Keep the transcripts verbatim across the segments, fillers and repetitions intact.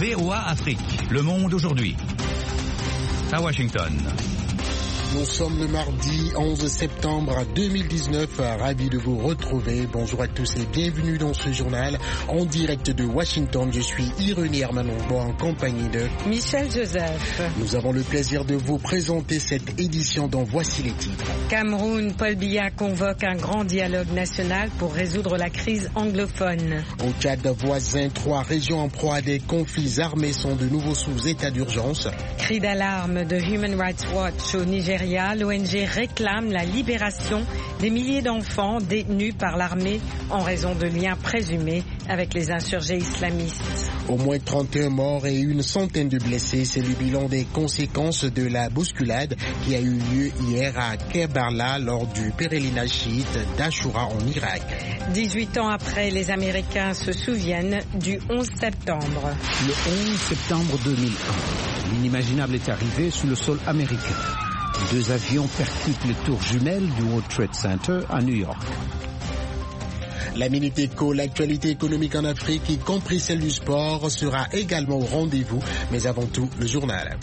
V O A Afrique. Le monde aujourd'hui. À Washington. Nous sommes le mardi onze septembre deux mille dix-neuf, ravi de vous retrouver. Bonjour à tous et bienvenue dans ce journal en direct de Washington. Je suis Irénée Hermanongo en compagnie de Michel Joseph. Nous avons le plaisir de vous présenter cette édition dont voici les titres. Cameroun, Paul Biya convoque un grand dialogue national pour résoudre la crise anglophone. Au Tchad voisin, trois régions en proie à des conflits armés sont de nouveau sous état d'urgence. Cri d'alarme de Human Rights Watch au Nigeria. L'O N G réclame la libération des milliers d'enfants détenus par l'armée en raison de liens présumés avec les insurgés islamistes. Au moins trente et un morts et une centaine de blessés, c'est le bilan des conséquences de la bousculade qui a eu lieu hier à Kerbala lors du pèlerinage chiite d'Ashura en Irak. dix-huit ans après, les Américains se souviennent du onze septembre. Le onze septembre deux mille un, l'inimaginable est arrivé sur le sol américain. Deux avions percutent les tours jumelles du World Trade Center à New York. La Minute Éco, l'actualité économique en Afrique, y compris celle du sport, sera également au rendez-vous. Mais avant tout, le journal.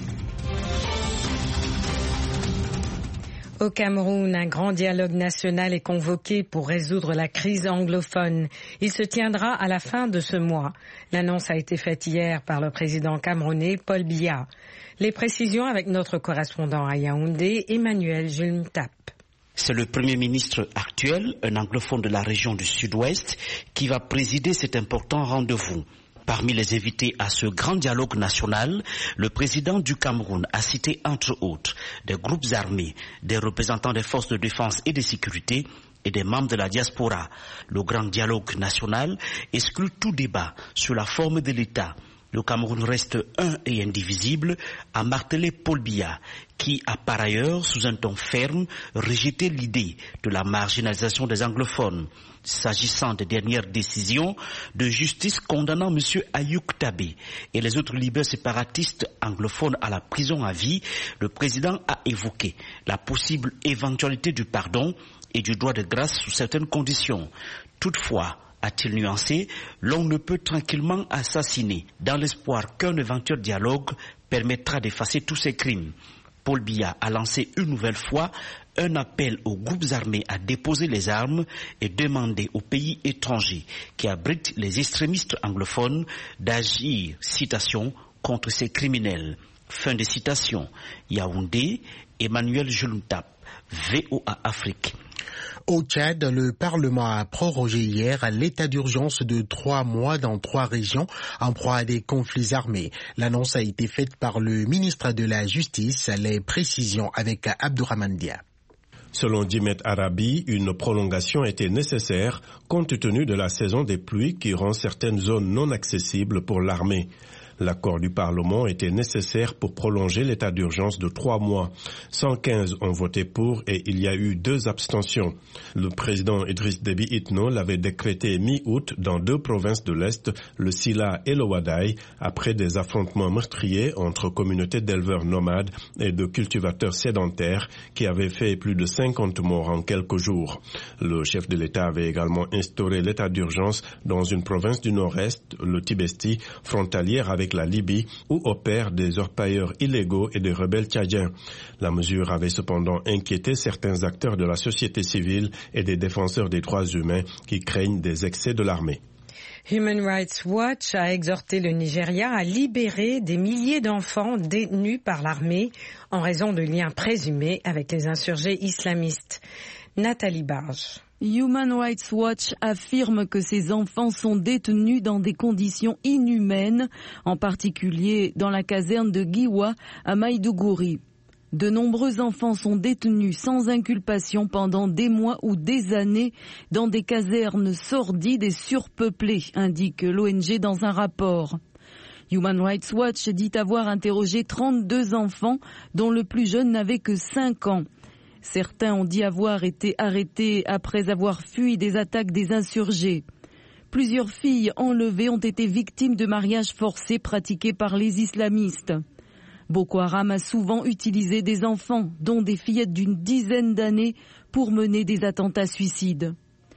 Au Cameroun, un grand dialogue national est convoqué pour résoudre la crise anglophone. Il se tiendra à la fin de ce mois. L'annonce a été faite hier par le président camerounais Paul Biya. Les précisions avec notre correspondant à Yaoundé, Emmanuel Julmtap. C'est le Premier ministre actuel, un anglophone de la région du Sud-Ouest, qui va présider cet important rendez-vous. Parmi les invités à ce grand dialogue national, le président du Cameroun a cité entre autres des groupes armés, des représentants des forces de défense et de sécurité et des membres de la diaspora. Le grand dialogue national exclut tout débat sur la forme de l'État. Le Cameroun reste un et indivisible, a martelé Paul Biya, qui a par ailleurs, sous un ton ferme, rejeté l'idée de la marginalisation des anglophones. S'agissant des dernières décisions de justice condamnant M. Ayouk Tabé et les autres leaders séparatistes anglophones à la prison à vie, le président a évoqué la possible éventualité du pardon et du droit de grâce sous certaines conditions. Toutefois, a-t-il nuancé, l'on ne peut tranquillement assassiner dans l'espoir qu'un éventuel dialogue permettra d'effacer tous ces crimes. Paul Biya a lancé une nouvelle fois un appel aux groupes armés à déposer les armes et demander aux pays étrangers qui abritent les extrémistes anglophones d'agir, citation, contre ces criminels. Fin de citation. Yaoundé, Emmanuel Julmtap, V O A Afrique. Au Tchad, le Parlement a prorogé hier l'état d'urgence de trois mois dans trois régions en proie à des conflits armés. L'annonce a été faite par le ministre de la Justice. Les précisions avec Abdourahmane Dia. Selon Dimet Arabi, une prolongation était nécessaire compte tenu de la saison des pluies qui rend certaines zones non accessibles pour l'armée. L'accord du Parlement était nécessaire pour prolonger l'état d'urgence de trois mois. cent quinze ont voté pour et il y a eu deux abstentions. Le président Idriss Déby Itno l'avait décrété mi-août dans deux provinces de l'Est, le Silla et le Wadaï, après des affrontements meurtriers entre communautés d'éleveurs nomades et de cultivateurs sédentaires qui avaient fait plus de cinquante morts en quelques jours. Le chef de l'État avait également instauré l'état d'urgence dans une province du Nord-Est, le Tibesti, frontalière avec la Libye, où opèrent des orpailleurs illégaux et des rebelles tchadiens. La mesure avait cependant inquiété certains acteurs de la société civile et des défenseurs des droits humains qui craignent des excès de l'armée. Human Rights Watch a exhorté le Nigeria à libérer des milliers d'enfants détenus par l'armée en raison de liens présumés avec les insurgés islamistes. Nathalie Barge. Human Rights Watch affirme que ces enfants sont détenus dans des conditions inhumaines, en particulier dans la caserne de Giwa à Maïdougouri. De nombreux enfants sont détenus sans inculpation pendant des mois ou des années dans des casernes sordides et surpeuplées, indique l'O N G dans un rapport. Human Rights Watch dit avoir interrogé trente-deux enfants dont le plus jeune n'avait que cinq ans. Certains ont dit avoir été arrêtés après avoir fui des attaques des insurgés. Plusieurs filles enlevées ont été victimes de mariages forcés pratiqués par les islamistes. Boko Haram a souvent utilisé des enfants, dont des fillettes d'une dizaine d'années, pour mener des attentats suicides.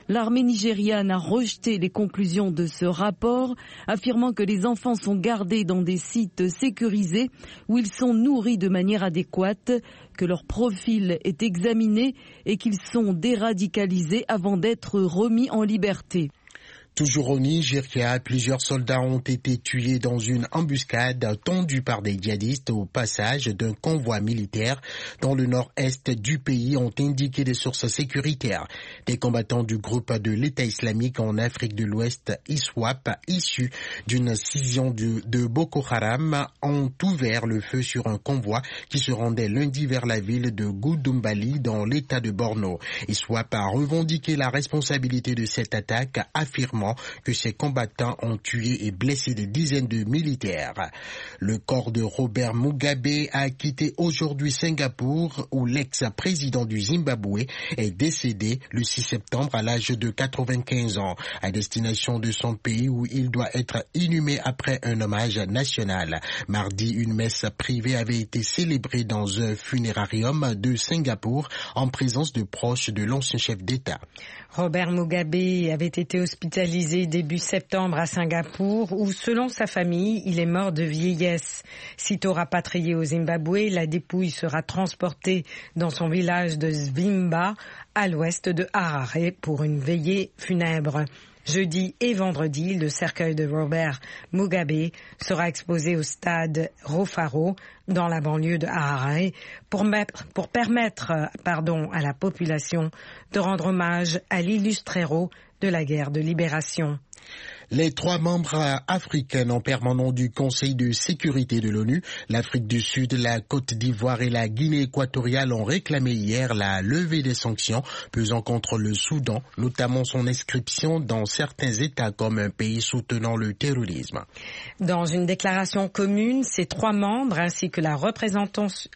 L'armée nigériane a rejeté les conclusions de ce rapport, affirmant que les enfants sont gardés dans des sites sécurisés où ils sont nourris de manière adéquate, que leur profil est examiné et qu'ils sont déradicalisés avant d'être remis en liberté. Toujours au Nigeria, plusieurs soldats ont été tués dans une embuscade tendue par des djihadistes au passage d'un convoi militaire dans le nord-est du pays, ont indiqué des sources sécuritaires. Des combattants du groupe de l'État islamique en Afrique de l'Ouest, I S W A P, issus d'une scission de, de Boko Haram, ont ouvert le feu sur un convoi qui se rendait lundi vers la ville de Goudumbali dans l'État de Borno. I S W A P a revendiqué la responsabilité de cette attaque, affirmant que ces combattants ont tué et blessé des dizaines de militaires. Le corps de Robert Mugabe a quitté aujourd'hui Singapour, où l'ex-président du Zimbabwe est décédé le six septembre à l'âge de quatre-vingt-quinze ans, à destination de son pays où il doit être inhumé après un hommage national. Mardi, une messe privée avait été célébrée dans un funérarium de Singapour en présence de proches de l'ancien chef d'État. Robert Mugabe avait été hospitalisé début septembre à Singapour où, selon sa famille, il est mort de vieillesse. Sitôt rapatrié au Zimbabwe, la dépouille sera transportée dans son village de Zvimba, à l'ouest de Harare, pour une veillée funèbre. Jeudi et vendredi, le cercueil de Robert Mugabe sera exposé au stade Rofaro dans la banlieue de Harare pour, mettre, pour permettre pardon, à la population de rendre hommage à l'illustre héros de la guerre de libération. Les trois membres africains en permanent du Conseil de sécurité de l'ONU, l'Afrique du Sud, la Côte d'Ivoire et la Guinée équatoriale ont réclamé hier la levée des sanctions pesant contre le Soudan, notamment son inscription dans certains États comme un pays soutenant le terrorisme. Dans une déclaration commune, ces trois membres ainsi que la représentation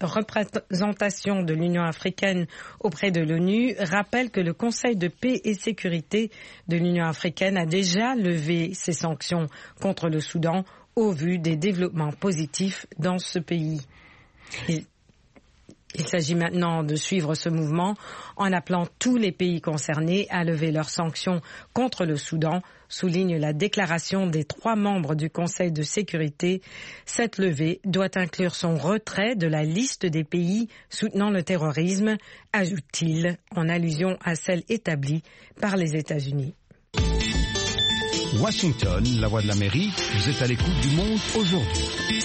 de l'Union africaine auprès de l'ONU rappellent que le Conseil de paix et sécurité de l'Union africaine a déjà levé ces sanctions contre le Soudan au vu des développements positifs dans ce pays. Il, il s'agit maintenant de suivre ce mouvement en appelant tous les pays concernés à lever leurs sanctions contre le Soudan, souligne la déclaration des trois membres du Conseil de sécurité. Cette levée doit inclure son retrait de la liste des pays soutenant le terrorisme, ajoute-t-il, en allusion à celle établie par les États-Unis. Washington, la voix de l'Amérique, vous êtes à l'écoute du monde aujourd'hui.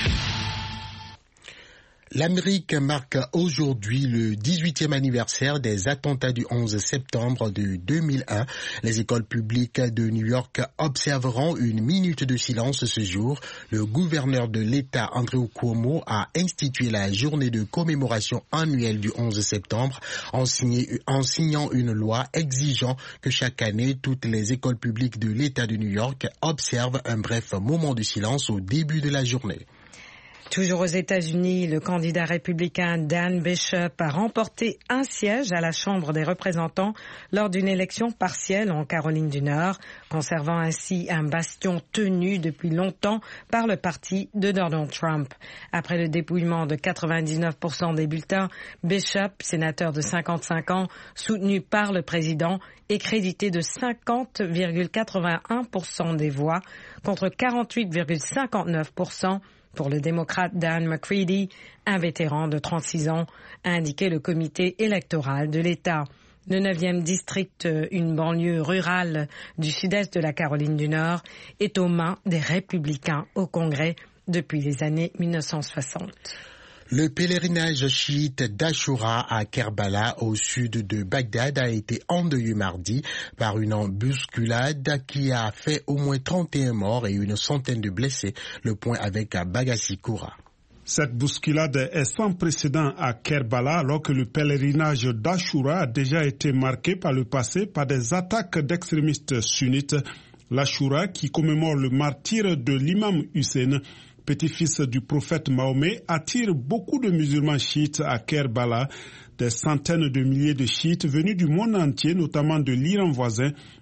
L'Amérique marque aujourd'hui le dix-huitième anniversaire des attentats du onze septembre de deux mille un. Les écoles publiques de New York observeront une minute de silence ce jour. Le gouverneur de l'État, Andrew Cuomo, a institué la journée de commémoration annuelle du onze septembre en, signé, en signant une loi exigeant que chaque année, toutes les écoles publiques de l'État de New York observent un bref moment de silence au début de la journée. Toujours aux États-Unis, le candidat républicain Dan Bishop a remporté un siège à la Chambre des représentants lors d'une élection partielle en Caroline du Nord, conservant ainsi un bastion tenu depuis longtemps par le parti de Donald Trump. Après le dépouillement de quatre-vingt-dix-neuf pour cent des bulletins, Bishop, sénateur de cinquante-cinq ans, soutenu par le président, est crédité de cinquante virgule quatre-vingt-un pour cent des voix contre quarante-huit virgule cinquante-neuf pour cent pour le démocrate Dan McCready, un vétéran de trente-six ans, a indiqué le comité électoral de l'État. Le neuvième district, une banlieue rurale du sud-est de la Caroline du Nord, est aux mains des républicains au Congrès depuis les années mille neuf cent soixante. Le pèlerinage chiite d'Ashura à Kerbala, au sud de Bagdad, a été endeuillé mardi par une embusculade qui a fait au moins trente et un morts et une centaine de blessés. Le point avec Bagassi Koura. Cette bousculade est sans précédent à Kerbala alors que le pèlerinage d'Ashura a déjà été marqué par le passé par des attaques d'extrémistes sunnites. L'Ashura, qui commémore le martyre de l'imam Hussein, petit-fils du prophète Mahomet, attire beaucoup de musulmans chiites à Kerbala. Des centaines de milliers de chiites venus du monde entier, notamment de l'Iran voisin,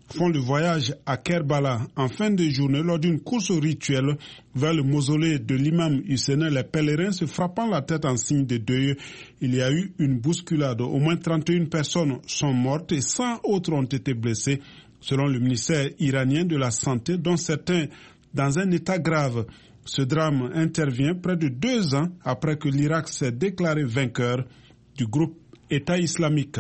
font le voyage à Kerbala en fin de journée lors d'une course rituelle vers le mausolée de l'imam Hussein. Les pèlerins se frappant la tête en signe de deuil. Il y a eu une bousculade. Au moins trente et une personnes sont mortes et cent autres ont été blessées, selon le ministère iranien de la Santé, dont certains dans un état grave. Ce drame intervient près de deux ans après que l'Irak s'est déclaré vainqueur du groupe État islamique.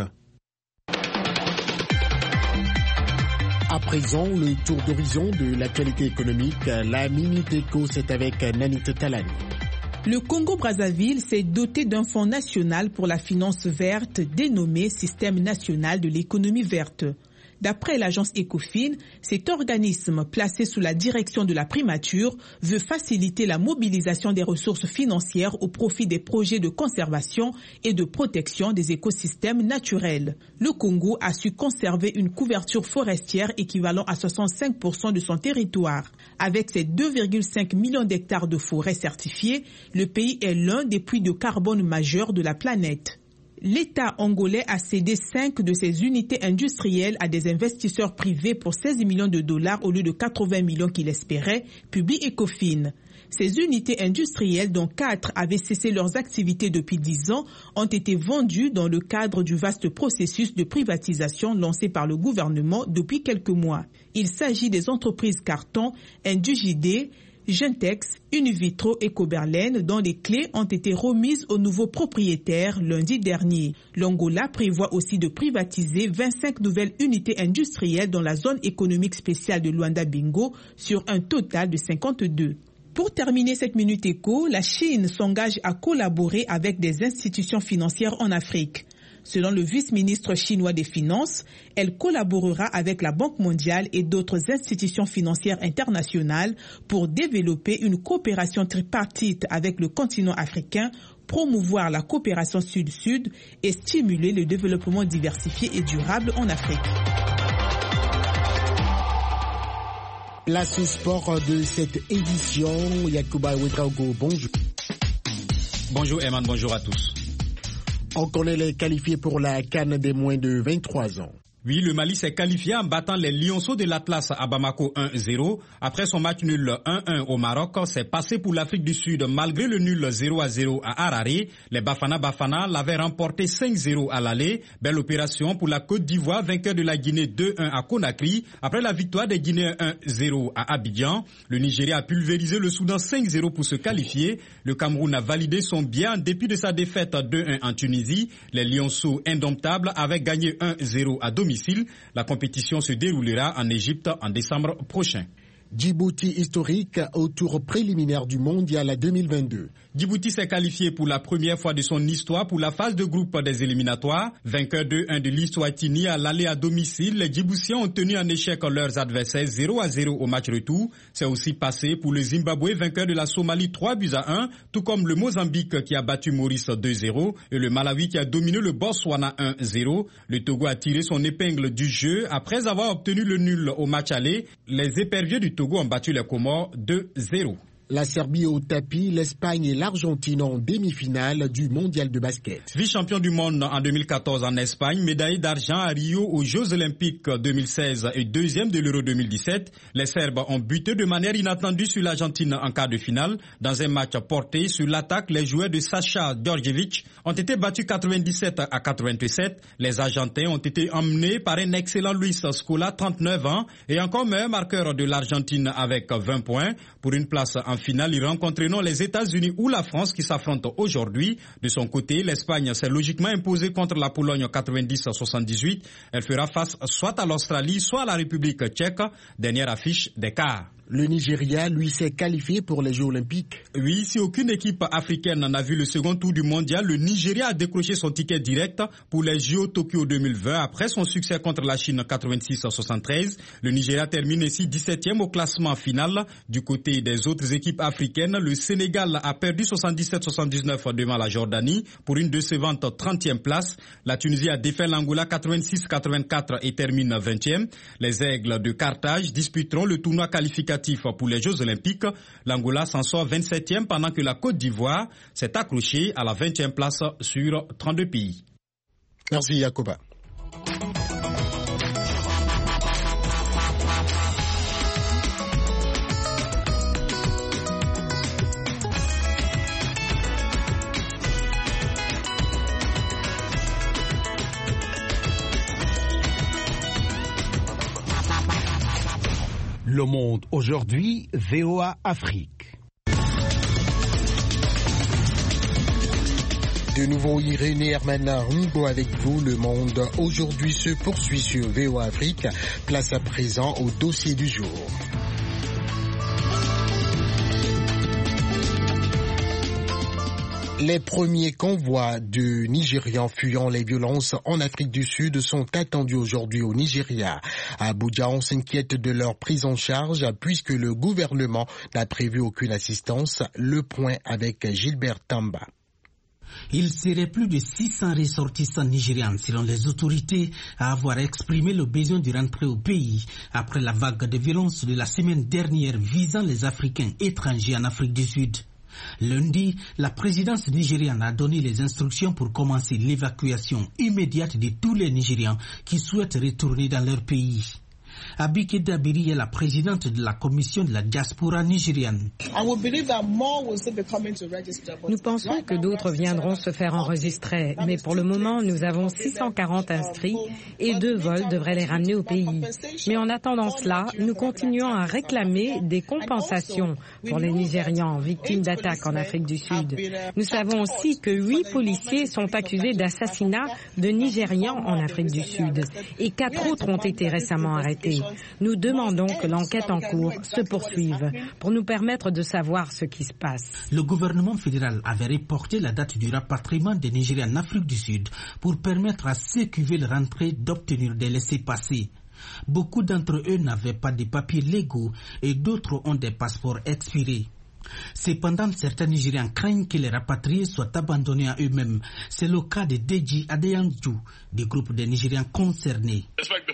À présent, le tour d'horizon de l'actualité économique, la Minute Éco, c'est avec Nanit Talani. Le Congo-Brazzaville s'est doté d'un fonds national pour la finance verte dénommé Système national de l'économie verte. D'après l'agence Ecofin, cet organisme placé sous la direction de la primature veut faciliter la mobilisation des ressources financières au profit des projets de conservation et de protection des écosystèmes naturels. Le Congo a su conserver une couverture forestière équivalent à soixante-cinq pour cent de son territoire. Avec ses deux virgule cinq millions d'hectares de forêts certifiées, le pays est l'un des puits de carbone majeurs de la planète. L'État angolais a cédé cinq de ses unités industrielles à des investisseurs privés pour seize millions de dollars au lieu de quatre-vingts millions qu'il espérait, publie Ecofin. Ces unités industrielles, dont quatre avaient cessé leurs activités depuis dix ans, ont été vendues dans le cadre du vaste processus de privatisation lancé par le gouvernement depuis quelques mois. Il s'agit des entreprises Carton, Indugidé, Gentex, Univitro et Coberlen, dont les clés ont été remises aux nouveaux propriétaires lundi dernier. L'Angola prévoit aussi de privatiser vingt-cinq nouvelles unités industrielles dans la zone économique spéciale de Luanda-Bingo sur un total de cinquante-deux. Pour terminer cette Minute Éco, la Chine s'engage à collaborer avec des institutions financières en Afrique. Selon le vice-ministre chinois des Finances, elle collaborera avec la Banque mondiale et d'autres institutions financières internationales pour développer une coopération tripartite avec le continent africain, promouvoir la coopération sud-sud et stimuler le développement diversifié et durable en Afrique. Place au sport de cette édition. Yacouba Ouedraogo, bonjour. Bonjour Eman, bonjour à tous. On connaît les qualifiés pour la CAN des moins de vingt-trois ans. Oui, le Mali s'est qualifié en battant les Lionceaux de l'Atlas à Bamako un zéro. Après son match nul un un au Maroc, c'est passé pour l'Afrique du Sud malgré le nul zéro à zéro à Harare. Les Bafana Bafana l'avaient remporté cinq zéro à l'aller. Belle opération pour la Côte d'Ivoire, vainqueur de la Guinée deux un à Conakry. Après la victoire des Guinéens un zéro à Abidjan, le Nigeria a pulvérisé le Soudan cinq zéro pour se qualifier. Le Cameroun a validé son billet en dépit de sa défaite deux un en Tunisie. Les Lionceaux indomptables avaient gagné un zéro à domicile. La compétition se déroulera en Égypte en décembre prochain. Djibouti historique au tour préliminaire du mondial deux mille vingt-deux. Djibouti s'est qualifié pour la première fois de son histoire pour la phase de groupe des éliminatoires. Vainqueur deux un de l'Eswatini à l'aller à domicile, les Djiboutiens ont tenu en échec leurs adversaires zéro à zéro au match retour. C'est aussi passé pour le Zimbabwe, vainqueur de la Somalie trois buts à un, tout comme le Mozambique qui a battu Maurice deux zéro et le Malawi qui a dominé le Botswana un zéro. Le Togo a tiré son épingle du jeu après avoir obtenu le nul au match aller. Les éperviers du Togo ont battu les Comores deux zéro. La Serbie au tapis, l'Espagne et l'Argentine en demi-finale du mondial de basket. Vice-champion du monde en deux mille quatorze en Espagne, médaille d'argent à Rio aux Jeux Olympiques deux mille seize et deuxième de l'Euro deux mille dix-sept. Les Serbes ont buté de manière inattendue sur l'Argentine en quart de finale. Dans un match porté sur l'attaque, les joueurs de Sacha Djordjevic ont été battus quatre-vingt-dix-sept à quatre-vingt-sept. Les Argentins ont été emmenés par un excellent Luis Scola, trente-neuf ans, et encore meilleur marqueur de l'Argentine avec vingt points. Pour une place en finale, ils rencontreront les États-Unis ou la France qui s'affrontent aujourd'hui. De son côté, l'Espagne s'est logiquement imposée contre la Pologne quatre-vingt-dix à soixante-dix-huit. Elle fera face soit à l'Australie, soit à la République tchèque. Dernière affiche des quarts. Le Nigeria, lui, s'est qualifié pour les Jeux Olympiques. Oui, si aucune équipe africaine n'a vu le second tour du mondial, le Nigeria a décroché son ticket direct pour les J O Tokyo deux mille vingt après son succès contre la Chine quatre-vingt-six à soixante-treize. Le Nigeria termine ainsi dix-septième au classement final. Du côté des autres équipes africaines, le Sénégal a perdu soixante-dix-sept à soixante-dix-neuf devant la Jordanie pour une décevante trentième place. La Tunisie a défait l'Angola quatre-vingt-six à quatre-vingt-quatre et termine vingtième. Les Aigles de Carthage disputeront le tournoi qualificatif pour les Jeux Olympiques. L'Angola s'en sort vingt-septième pendant que la Côte d'Ivoire s'est accrochée à la vingtième place sur trente-deux pays. Merci Yacouba. Le Monde aujourd'hui, V O A Afrique. De nouveau, Irénée Hermana Rungo avec vous. Le Monde aujourd'hui se poursuit sur V O A Afrique. Place à présent au dossier du jour. Les premiers convois de Nigérians fuyant les violences en Afrique du Sud sont attendus aujourd'hui au Nigeria. À Abuja, on s'inquiète de leur prise en charge puisque le gouvernement n'a prévu aucune assistance. Le point avec Gilbert Tamba. Il serait plus de six cents ressortissants nigérians, selon les autorités, à avoir exprimé le besoin de rentrer au pays après la vague de violence de la semaine dernière visant les Africains étrangers en Afrique du Sud. Lundi, la présidence nigériane a donné les instructions pour commencer l'évacuation immédiate de tous les Nigérians qui souhaitent retourner dans leur pays. Abike Dabiri est la présidente de la commission de la diaspora nigériane. Nous pensons que d'autres viendront se faire enregistrer, mais pour le moment, nous avons six cent quarante inscrits et deux vols devraient les ramener au pays. Mais en attendant cela, nous continuons à réclamer des compensations pour les Nigérians victimes d'attaques en Afrique du Sud. Nous savons aussi que huit policiers sont accusés d'assassinat de Nigérians en Afrique du Sud et quatre autres ont été récemment arrêtés. Nous demandons que l'enquête en cours se poursuive pour nous permettre de savoir ce qui se passe. Le gouvernement fédéral avait reporté la date du rapatriement des Nigériens en Afrique du Sud pour permettre à ceux qui veulent rentrer d'obtenir des laissez-passer. Beaucoup d'entre eux n'avaient pas de papiers légaux et d'autres ont des passeports expirés. Cependant, certains Nigériens craignent que les rapatriés soient abandonnés à eux-mêmes. C'est le cas de Deji Adeyanju, du groupe des Nigériens concernés.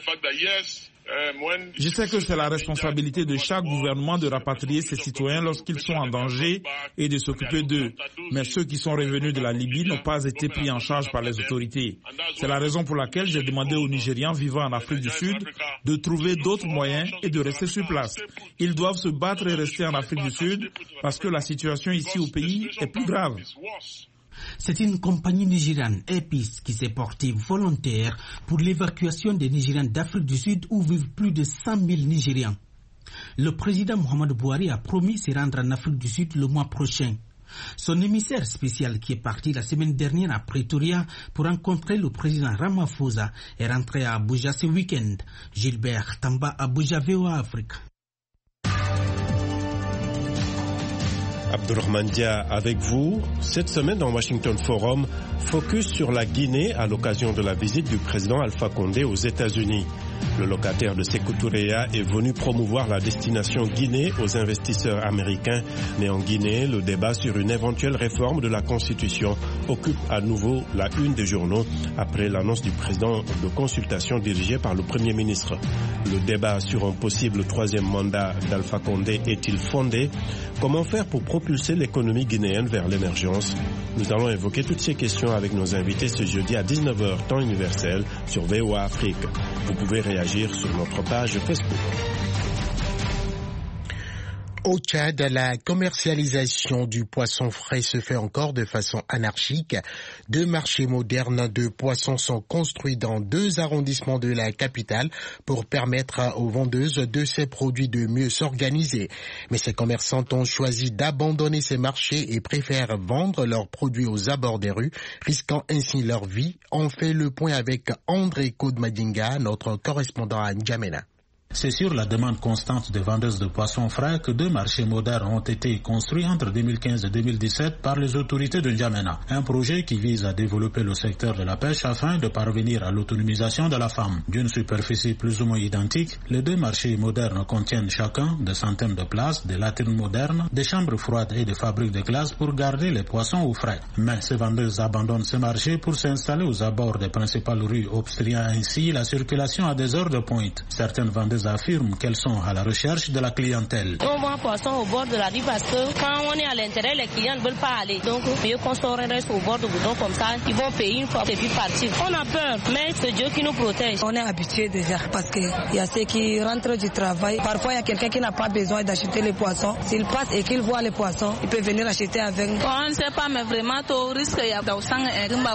Je sais que c'est la responsabilité de chaque gouvernement de rapatrier ses citoyens lorsqu'ils sont en danger et de s'occuper d'eux. Mais ceux qui sont revenus de la Libye n'ont pas été pris en charge par les autorités. C'est la raison pour laquelle j'ai demandé aux Nigérians vivant en Afrique du Sud de trouver d'autres moyens et de rester sur place. Ils doivent se battre et rester en Afrique du Sud parce que la situation ici au pays est plus grave. C'est une compagnie nigériane, EPIS, qui s'est portée volontaire pour l'évacuation des Nigériens d'Afrique du Sud où vivent plus de cent mille Nigérians. Le président Muhammadu Buhari a promis se rendre en Afrique du Sud le mois prochain. Son émissaire spécial qui est parti la semaine dernière à Pretoria pour rencontrer le président Ramaphosa est rentré à Abuja ce week-end. Gilbert Tamba, Abuja, V O A Afrique. Abdurrahman Dia avec vous. Cette semaine dans Washington Forum, focus sur la Guinée à l'occasion de la visite du président Alpha Condé aux États-Unis. Le locataire de Sékou Touréa est venu promouvoir la destination Guinée aux investisseurs américains. Mais en Guinée, le débat sur une éventuelle réforme de la Constitution occupe à nouveau la une des journaux après l'annonce du président de consultation dirigée par le Premier ministre. Le débat sur un possible troisième mandat d'Alpha Condé est-il fondé? Comment faire pour propulser l'économie guinéenne vers l'émergence? Nous allons évoquer toutes ces questions avec nos invités ce jeudi à dix-neuf heures temps universel sur V O A Afrique. Vous pouvez réagir sur notre page Facebook. Au Tchad, la commercialisation du poisson frais se fait encore de façon anarchique. Deux marchés modernes de poissons sont construits dans deux arrondissements de la capitale pour permettre aux vendeuses de ces produits de mieux s'organiser. Mais ces commerçantes ont choisi d'abandonner ces marchés et préfèrent vendre leurs produits aux abords des rues, risquant ainsi leur vie. On fait le point avec André Kodmadinga, notre correspondant à N'Djamena. C'est sur la demande constante des vendeuses de poissons frais que deux marchés modernes ont été construits entre deux mille quinze et deux mille dix-sept par les autorités de N'Djamena. Un projet qui vise à développer le secteur de la pêche afin de parvenir à l'autonomisation de la femme. D'une superficie plus ou moins identique, les deux marchés modernes contiennent chacun des centaines de places, des latrines modernes, des chambres froides et des fabriques de glace pour garder les poissons au frais. Mais ces vendeuses abandonnent ces marchés pour s'installer aux abords des principales rues, obstruant ainsi la circulation à des heures de pointe. Certaines vendeuses affirment qu'elles sont à la recherche de la clientèle. On vend poisson au bord de la rue parce que quand on est à l'intérieur, les clients ne veulent pas aller. Donc, mieux qu'on se reste au bord du boudon comme ça, ils vont payer une fois et puis partir. On a peur, mais c'est Dieu qui nous protège. On est habitué déjà parce qu'il y a ceux qui rentrent du travail. Parfois, il y a quelqu'un qui n'a pas besoin d'acheter les poissons. S'il passe et qu'il voit les poissons, il peut venir acheter avec. On ne sait pas, mais vraiment, tout risque il y a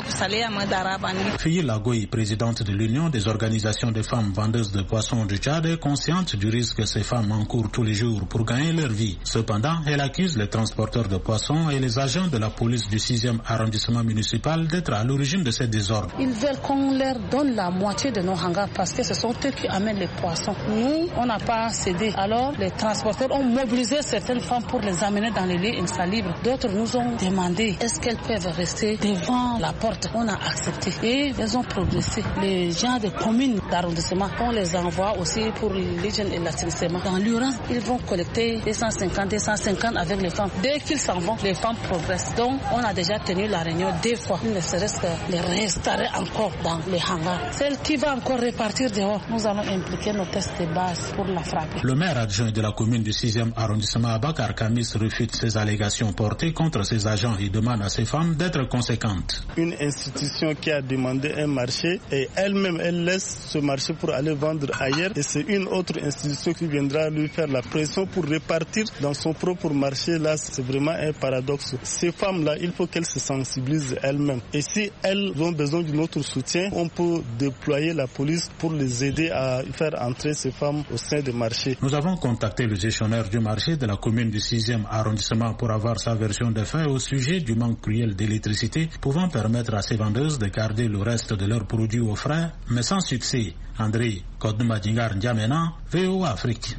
Fille Lagoy, présidente de l'Union des organisations des femmes vendeuses de poissons du Tchad, est consciente du risque que ces femmes encourent tous les jours pour gagner leur vie. Cependant, elle accuse les transporteurs de poissons et les agents de la police du sixième arrondissement municipal d'être à l'origine de ces désordres. Ils veulent qu'on leur donne la moitié de nos hangars parce que ce sont eux qui amènent les poissons. Nous, on n'a pas cédé. Alors, les transporteurs ont mobilisé certaines femmes pour les amener dans les lieux insalubres. D'autres nous ont demandé est-ce qu'elles peuvent rester devant la porte. On a accepté et elles ont progressé. Les gens des communes d'arrondissement, on les envoie aussi pour l'hygiène et l'assainissement. Dans l'urgence, ils vont collecter deux cent cinquante, deux cent cinquante avec les femmes. Dès qu'ils s'en vont, les femmes progressent. Donc, on a déjà tenu la réunion deux fois. Il ne serait-ce que les restaurer encore dans les hangars. Celle qui va encore repartir dehors, nous allons impliquer nos tests de base pour la frapper. Le maire adjoint de la commune du sixième arrondissement, Abakar Kamis, refute ces allégations portées contre ces agents et demande à ces femmes d'être conséquentes. Une institution qui a demandé un marché et elle-même, elle laisse ce marché pour aller vendre ailleurs et c'est une autre institution qui viendra lui faire la pression pour repartir dans son propre marché. Là, c'est vraiment un paradoxe. Ces femmes-là, il faut qu'elles se sensibilisent elles-mêmes. Et si elles ont besoin de notre soutien, on peut déployer la police pour les aider à faire entrer ces femmes au sein des marchés. Nous avons contacté le gestionnaire du marché de la commune du sixième arrondissement pour avoir sa version des faits au sujet du manque cruel d'électricité pouvant permettre à ces vendeuses de garder le reste de leurs produits au frais, mais sans succès. André Kodoumadingar N'Djamena, V O A Afrique.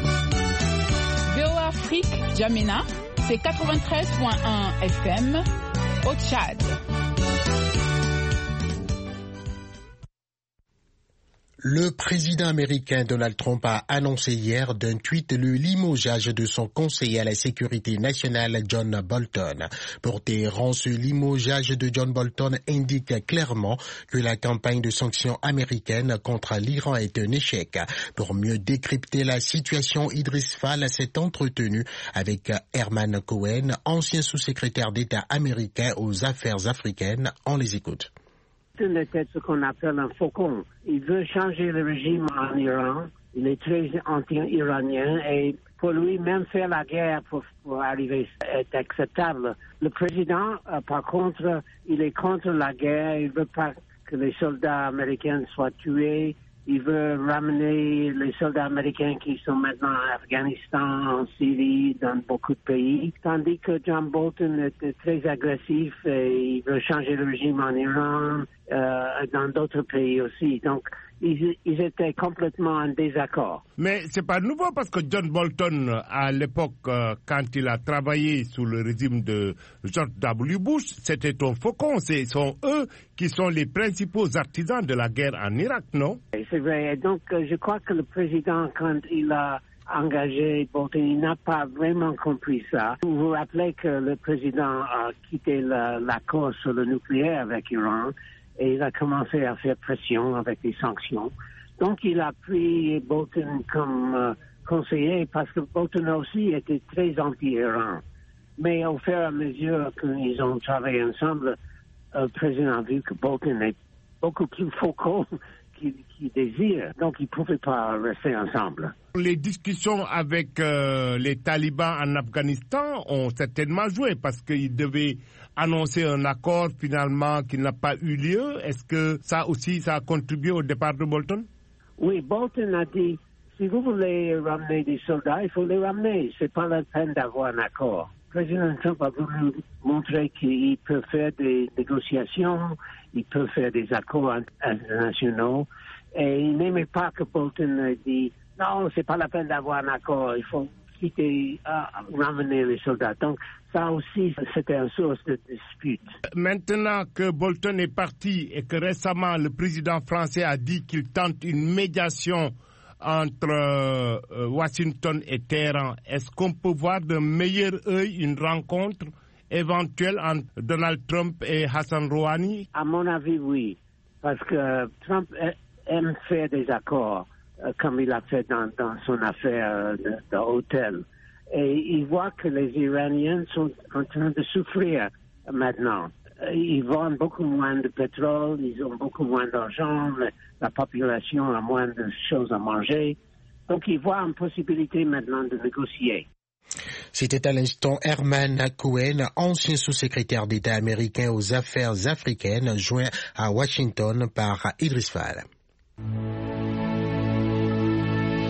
V O A Afrique, N'Djamena, c'est quatre-vingt-treize virgule un F M au Tchad. Le président américain Donald Trump a annoncé hier d'un tweet le limogeage de son conseiller à la sécurité nationale John Bolton. Pour Téhéran, ce limogeage de John Bolton indique clairement que la campagne de sanctions américaines contre l'Iran est un échec. Pour mieux décrypter la situation, Idriss Fall s'est entretenu avec Herman Cohen, ancien sous-secrétaire d'État américain aux affaires africaines. On les écoute. Bolton était ce qu'on appelle un faucon. Il veut changer le régime en Iran. Il est très anti-iranien et pour lui, même faire la guerre pour, pour arriver est acceptable. Le président, euh, par contre, il est contre la guerre. Il veut pas que les soldats américains soient tués. Il veut ramener les soldats américains qui sont maintenant en Afghanistan, en Syrie, dans beaucoup de pays. Tandis que John Bolton était très agressif et il veut changer le régime en Iran, euh, dans d'autres pays aussi. Donc, ils, ils étaient complètement en désaccord. Mais c'est pas nouveau parce que John Bolton, à l'époque, euh, quand il a travaillé sous le régime de George W. Bush, c'était un faucon. Ce sont eux qui sont les principaux artisans de la guerre en Irak, non? C'est vrai. Donc, euh, je crois que le président, quand il a engagé Bolton, il n'a pas vraiment compris ça. Vous vous rappelez que le président a quitté la, l'accord sur le nucléaire avec l'Iran et il a commencé à faire pression avec des sanctions. Donc, il a pris Bolton comme euh, conseiller parce que Bolton aussi était très anti-Iran. Mais au fur et à mesure qu'ils ont travaillé ensemble, le président a vu que Bolton est beaucoup plus faucon qu'il qu'il désire. Donc, ils ne pouvaient pas rester ensemble. Les discussions avec euh, les talibans en Afghanistan ont certainement joué parce qu'ils devaient annoncer un accord finalement qui n'a pas eu lieu. Est-ce que ça aussi, ça a contribué au départ de Bolton? Oui, Bolton a dit, si vous voulez ramener des soldats, il faut les ramener. C'est pas la peine d'avoir un accord. Le président Trump a voulu montrer qu'il peut faire des négociations, il peut faire des accords internationaux, et il n'aimait pas que Bolton dise non, c'est pas la peine d'avoir un accord, il faut quitter, uh, ramener les soldats. Donc, ça aussi, c'était une source de dispute. Maintenant que Bolton est parti et que récemment le président français a dit qu'il tente une médiation entre euh, Washington et Téhéran, est-ce qu'on peut voir d'un meilleur œil une rencontre éventuelle entre Donald Trump et Hassan Rouhani? À mon avis, oui. Parce que Trump aime faire des accords, euh, comme il a fait dans, dans son affaire de, de hôtel. Et il voit que les Iraniens sont en train de souffrir maintenant. Ils vendent beaucoup moins de pétrole, ils ont beaucoup moins d'argent, la population a moins de choses à manger. Donc, ils voient une possibilité maintenant de négocier. C'était à l'instant Herman Cohen, ancien sous-secrétaire d'État américain aux affaires africaines, joint à Washington par Idriss Fall.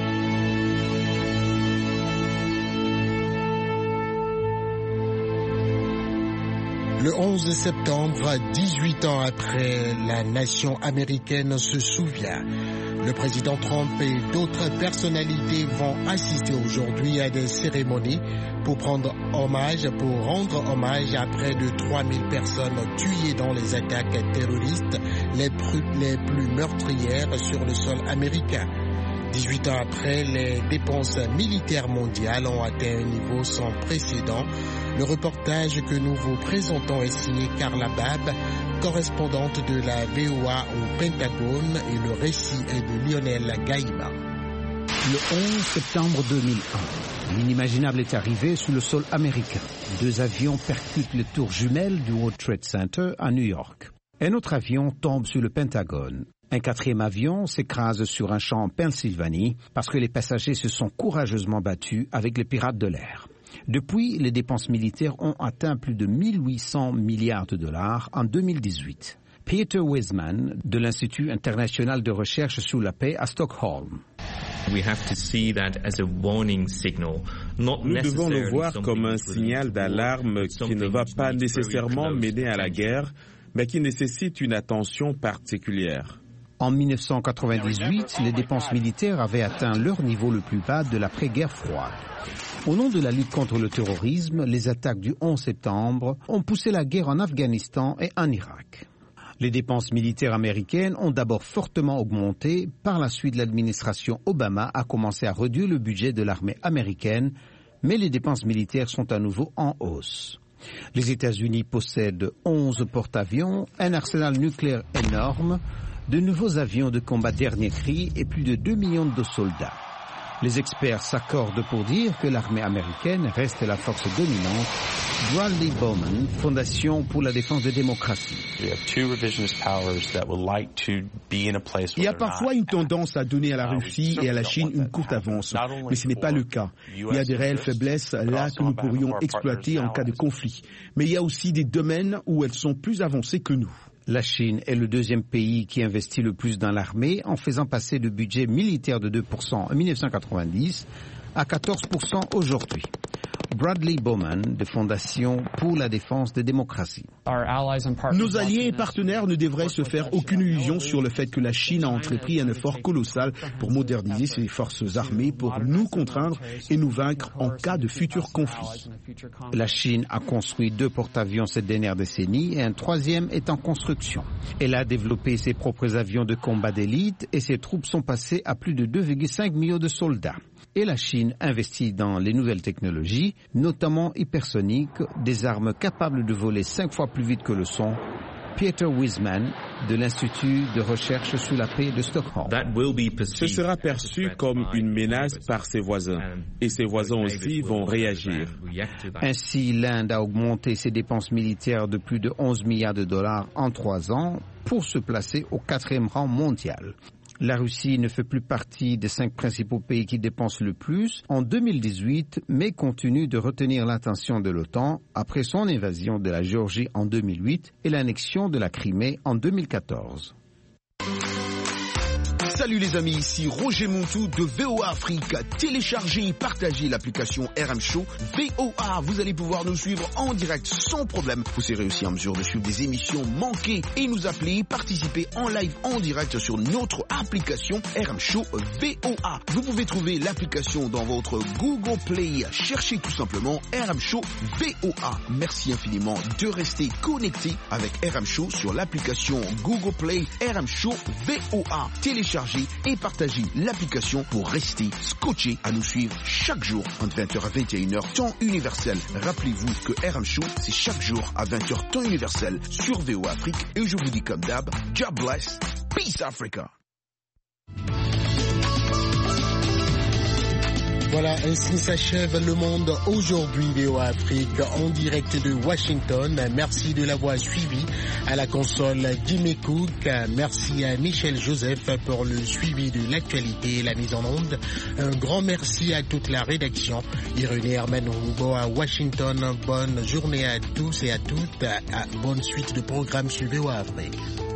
Le onze septembre, dix-huit ans après, la nation américaine se souvient. Le président Trump et d'autres personnalités vont assister aujourd'hui à des cérémonies pour prendre hommage, pour rendre hommage à près de trois mille personnes tuées dans les attaques terroristes les plus, les plus meurtrières sur le sol américain. dix-huit ans après, les dépenses militaires mondiales ont atteint un niveau sans précédent. Le reportage que nous vous présentons est signé Carla Bab, correspondante de la V O A au Pentagone, et le récit est de Lionel Gaïma. Le onze septembre deux mille un, l'inimaginable est arrivé sur le sol américain. Deux avions percutent les tours jumelles du World Trade Center à New York. Un autre avion tombe sur le Pentagone. Un quatrième avion s'écrase sur un champ en Pennsylvanie parce que les passagers se sont courageusement battus avec les pirates de l'air. Depuis, les dépenses militaires ont atteint plus de mille huit cents milliards de dollars en deux mille dix-huit. Peter Wiseman, de l'Institut international de recherche sur la paix à Stockholm. Nous devons le voir comme un signal d'alarme qui ne va pas nécessairement mener à la guerre, mais qui nécessite une attention particulière. En mille neuf cent quatre-vingt-dix-huit, les dépenses militaires avaient atteint leur niveau le plus bas de l'après-guerre froide. Au nom de la lutte contre le terrorisme, les attaques du onze septembre ont poussé la guerre en Afghanistan et en Irak. Les dépenses militaires américaines ont d'abord fortement augmenté. Par la suite, l'administration Obama a commencé à réduire le budget de l'armée américaine, mais les dépenses militaires sont à nouveau en hausse. Les États-Unis possèdent onze porte-avions, un arsenal nucléaire énorme, de nouveaux avions de combat dernier cri et plus de deux millions de soldats. Les experts s'accordent pour dire que l'armée américaine reste la force dominante. Bradley Bowman, Fondation pour la défense des démocraties. Il y a parfois une tendance à donner à la Russie et à la Chine une courte avance, mais ce n'est pas le cas. Il y a des réelles faiblesses là que nous pourrions exploiter en cas de conflit. Mais il y a aussi des domaines où elles sont plus avancées que nous. La Chine est le deuxième pays qui investit le plus dans l'armée en faisant passer le budget militaire de deux pour cent en mille neuf cent quatre-vingt-dix à quatorze pour cent aujourd'hui. Bradley Bowman, de Fondation pour la défense des démocraties. Nos alliés et partenaires ne devraient se faire aucune illusion sur le fait que la Chine a entrepris un effort colossal pour moderniser ses forces armées, pour nous contraindre et nous vaincre en cas de futur conflit. La Chine a construit deux porte-avions cette dernière décennie et un troisième est en construction. Elle a développé ses propres avions de combat d'élite et ses troupes sont passées à plus de deux virgule cinq millions de soldats. Et la Chine investit dans les nouvelles technologies, notamment hypersoniques, des armes capables de voler cinq fois plus vite que le son. Peter Wiseman, de l'Institut de recherche sur la paix de Stockholm. Ce sera perçu comme une menace par ses voisins, et ses voisins aussi vont réagir. Ainsi, l'Inde a augmenté ses dépenses militaires de plus de onze milliards de dollars en trois ans pour se placer au quatrième rang mondial. La Russie ne fait plus partie des cinq principaux pays qui dépensent le plus en deux mille dix-huit, mais continue de retenir l'attention de l'OTAN après son invasion de la Géorgie en deux mille huit et l'annexion de la Crimée en deux mille quatorze. Salut les amis, ici Roger Montou de V O A Afrique. Téléchargez et partagez l'application R M Show V O A. Vous allez pouvoir nous suivre en direct sans problème. Vous serez aussi en mesure de suivre des émissions manquées et nous appeler, participer en live en direct sur notre application R M Show V O A. Vous pouvez trouver l'application dans votre Google Play. Cherchez tout simplement R M Show V O A. Merci infiniment de rester connecté avec R M Show sur l'application Google Play R M Show V O A. Téléchargez et partagez l'application pour rester scotché à nous suivre chaque jour entre vingt heures à vingt et une heures temps universel. Rappelez-vous que R M Show c'est chaque jour à vingt heures temps universel sur V O A Afrique et je vous dis comme d'hab, God bless, Peace Africa. Voilà, ainsi s'achève Le Monde aujourd'hui, V O A Afrique, en direct de Washington. Merci de l'avoir suivi. À la console, Jimmy Cook. Merci à Michel Joseph pour le suivi de l'actualité et la mise en onde. Un grand merci à toute la rédaction. Irénée Herman Hugo à Washington. Bonne journée à tous et à toutes. Bonne suite de programmes sur V O A Afrique.